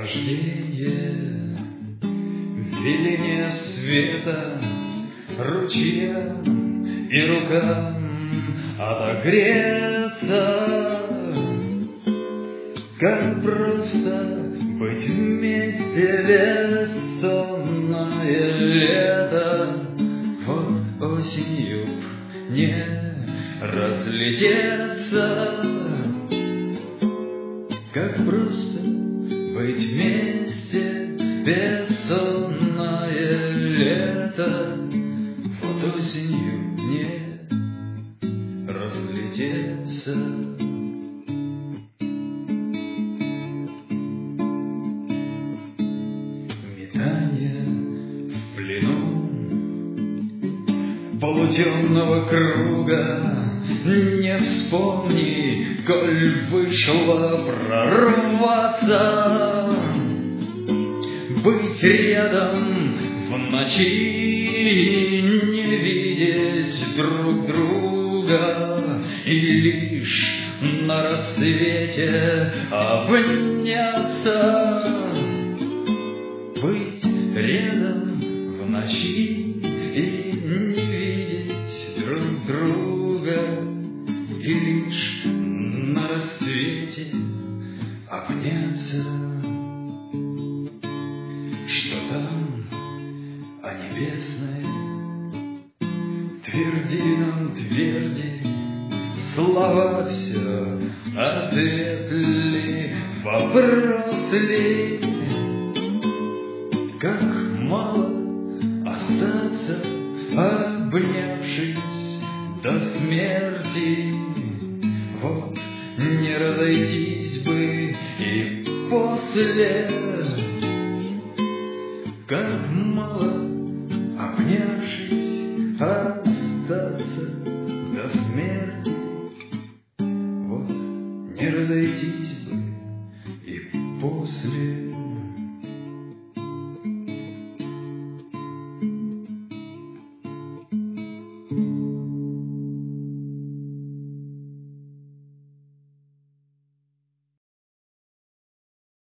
Рождение, веление света, ручья и рукам отогреться. Как просто быть вместе, бессонное лето. Вот осенью не разлететься. Как просто быть вместе, бессонное лето. Вот осенью не разлететься. Метание в плену полутемного круга. Не вспомни, коль вышло прорваться. Быть рядом в ночи, не видеть друг друга. И лишь на рассвете обняться. Быть рядом в ночи и не видеть друг друга. И лишь на рассвете обняться. Что там, а небесное, тверди нам, тверди, слова все, ответ ли, вопрос ли. Как мало остаться, обнявшись до смерти. Вот не разойтись бы и после. Как